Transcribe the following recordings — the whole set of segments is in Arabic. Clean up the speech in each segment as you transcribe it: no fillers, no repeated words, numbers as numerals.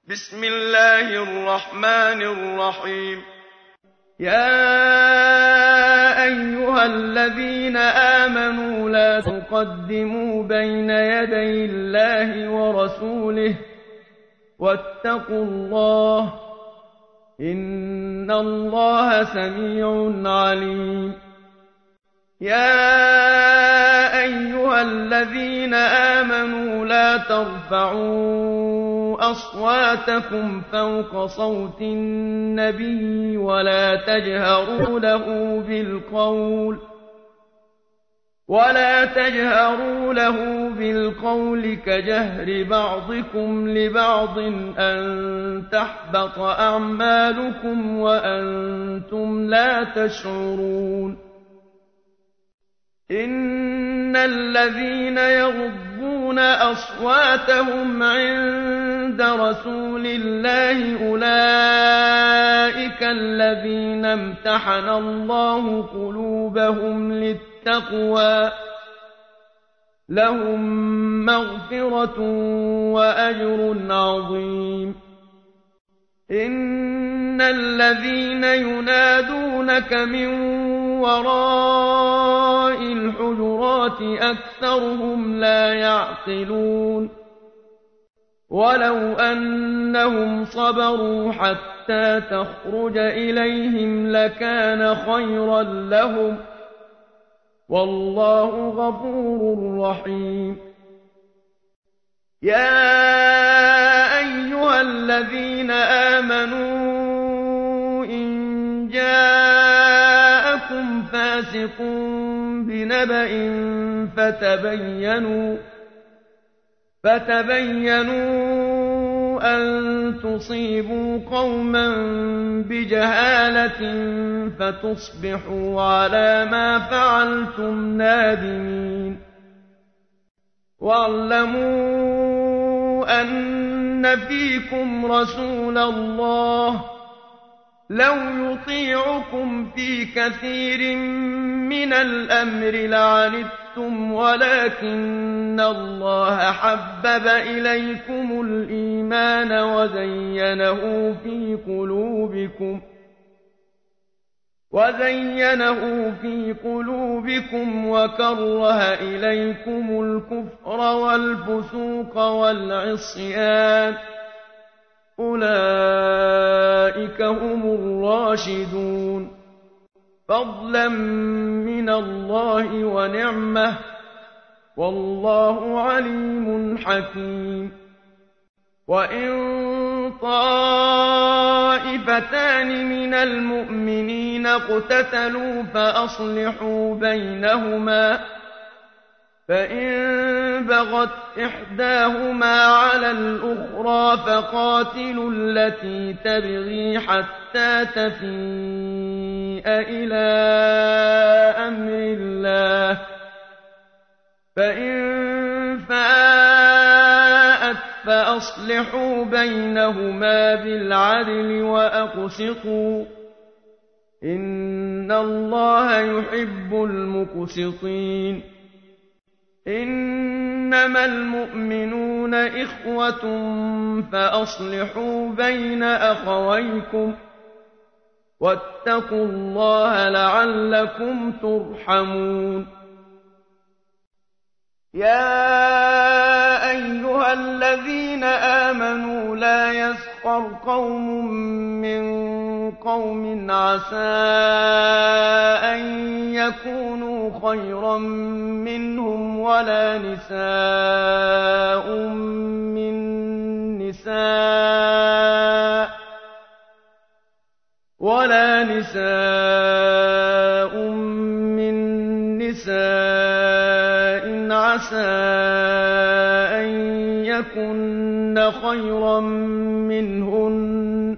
بسم الله الرحمن الرحيم. يا أيها الذين آمنوا لا تقدموا بين يدي الله ورسوله واتقوا الله إن الله سميع عليم. يا أيها الذين آمنوا لا ترفعوا أصواتكم فوق صوت النبي ولا تجهروا له بالقول كجهر بعضكم لبعض أن تحبط أعمالكم وأنتم لا تشعرون. إن الذين يغضون أصواتهم عند رسول الله أولئك الذين امتحن الله قلوبهم للتقوى لهم مغفرة وأجر عظيم. إن الذين ينادونك من وراء الحجرات أكثرهم لا يعقلون. ولو أنهم صبروا حتى تخرج إليهم لكان خيرا لهم والله غفور رحيم. يا أيها الذين آمنوا إن جاءكم فاسق بنبأ فتبينوا أن تصيبوا قوما بجهالة فتصبحوا على ما فعلتم نادمين. واعلموا أن فيكم رسول الله لو يطيعكم في كثير من الأمر لعنتم ولكن الله حبب إليكم الإيمان وزينه في قلوبكم وكره إليكم الكفر والفسوق والعصيان أولئك هم الراشدون فضلا من الله ونعمة والله عليم حكيم. وإن طائفتان من المؤمنين اقتتلوا فأصلحوا بينهما فإن بغت إحداهما على الأخرى فقاتلوا التي تبغي حتى تفيء إلى أمر الله فإن فاءت فأصلحوا بينهما بالعدل وأقسطوا إن الله يحب المقسطين. إنما المؤمنون إخوة فأصلحوا بين أخويكم واتقوا الله لعلكم ترحمون. يا أيها الذين آمنوا لا يسخر قوم من قوم عسى أن يكونوا خيرا منهم ولا نساء من نساء عسى أن يكن خيرا منهن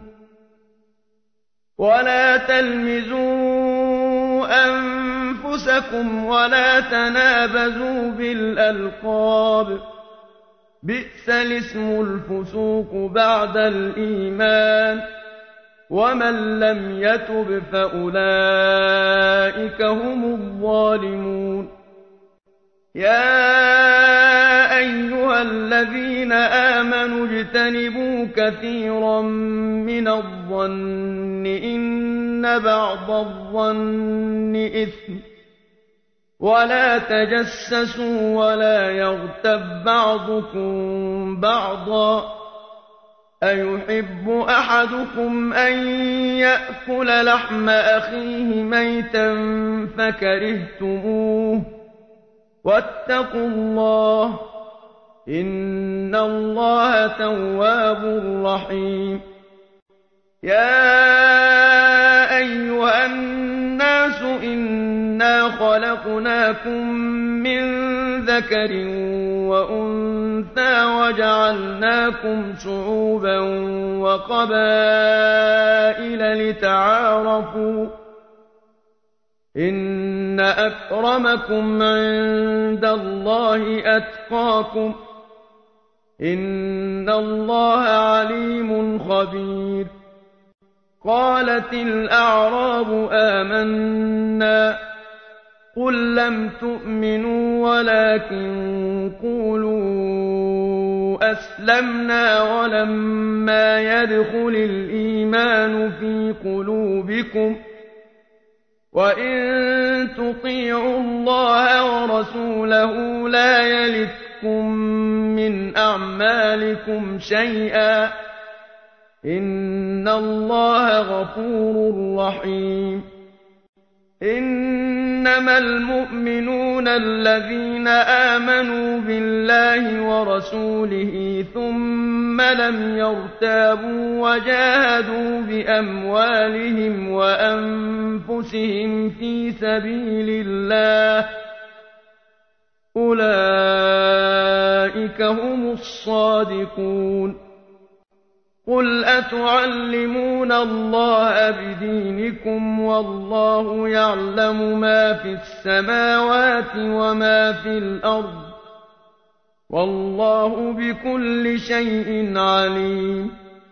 ولا تلمزوا أنفسكم ولا تنابزوا بالألقاب بئس الاسم الفسوق بعد الإيمان ومن لم يتب فأولئك هم الظالمون. يا أيها الذين آمنوا اجتنبوا كثيرا من الظن إن بعض الظن إثم ولا تجسسوا ولا يغتب بعضكم بعضا أيحب أحدكم أن يأكل لحم أخيه ميتا فكرهتموه واتقوا الله إن الله تواب رحيم يا أيها الناس إنا خلقناكم من ذكر وأنثى وجعلناكم شعوبا وقبائل لتعارفوا إن أكرمكم عند الله أتقاكم إن الله عليم خبير قالت الأعراب آمنا قل لم تؤمنوا ولكن قولوا أسلمنا ولما يدخل الإيمان في قلوبكم وإن تطيعوا الله ورسوله لا يلتكم من أعمالكم شيئا إن الله غفور رحيم إنما المؤمنون الذين آمنوا بالله ورسوله ثم لم يرتابوا وجاهدوا بأموالهم وأنفسهم في سبيل الله أولئك هم الصادقون قل أتعلمون الله بدينكم والله يعلم ما في السماوات وما في الأرض والله بكل شيء عليم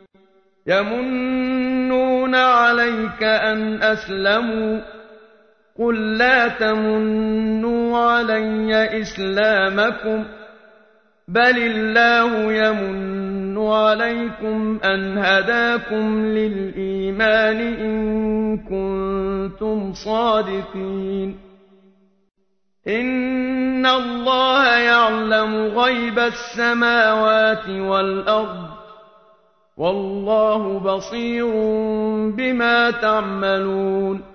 يمنون عليك أن أسلموا قل لا تمنوا علي إسلامكم بل الله يمن عليكم أن هداكم للإيمان إن كنتم صادقين إن الله يعلم غيب السماوات والأرض والله بصير بما تعملون